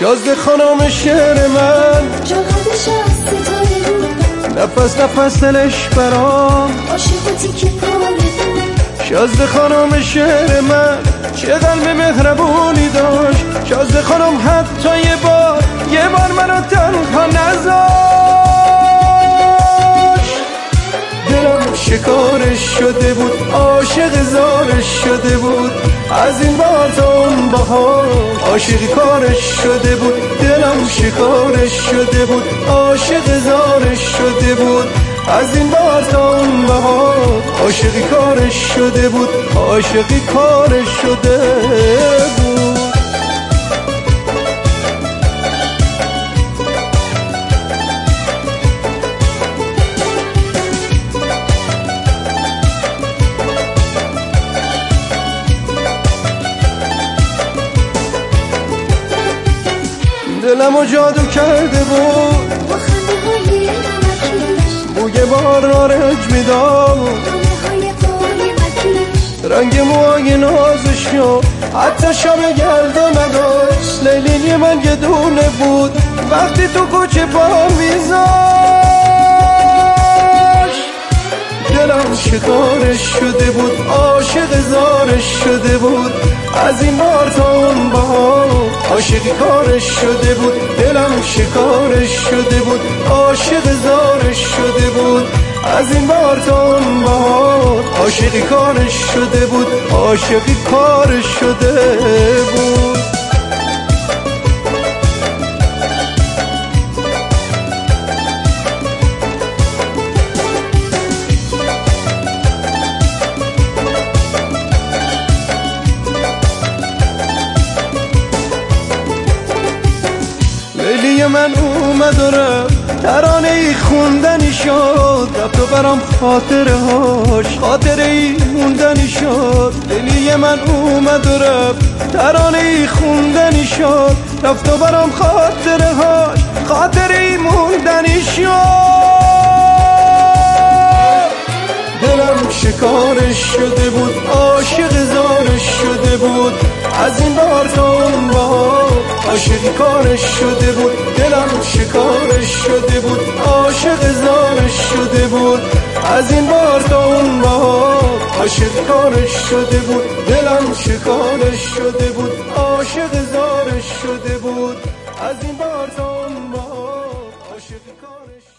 شازده خانم شعر من جاغدش از ستاره بود، نفس نفس دلش برام عاشقاتی که پاره بود. شازده خانم شعر من چه قلب مهربونی داشت. شازده خانم حتی یه بار منو تنها نذاشت. دلم شکارش شده بود، عاشق زارش شده بود. از این بار تا اون بهار عاشقی کارش شده بود. دلم شکارش شده بود، عاشق زارش شده بود. از این بار تا اون بهار عاشقی کارش شده بود، عاشقی کارش شده بود. دلمو جادو کرده بود، با خنده های نمکیش، بوی بار نارنج میداد، دانه های قای مکیش. رنگ موهای نازش و حتی شب گردا نداشت. لیلی من یه دونه بود وقتی تو کوچه پا میذاشت. دلم شکارش شده بود، عاشق زارش شده بود. از این بار تا اون بهار عاشقی کارش شده بود. دلم شکارش شده بود، عاشق زارش شده بود. از این بار تا اون بهار عاشقی کارش شده بود، عاشقی کارش شده بود. لیلی من اومد و رفت، ترانه ای خوندنی شد. رفت و برام خاطره ای موندنی شد. لیلی من اومد و رفت، ترانه ای خوندنی شد. رفت و برام خاطره ای موندنی شد. دلم شکارش شده بود، عاشق زارش شده بود. از این بار تا اون بار عاشقی کارش شده بود. دلم شکارش شده بود، عاشق زارش شده بود. از این بار تا اون بار عاشقی کارش شده بود. دلم شکارش شده بود، عاشق زارش شده بود. از این بار تا اون بار عاشقی کارش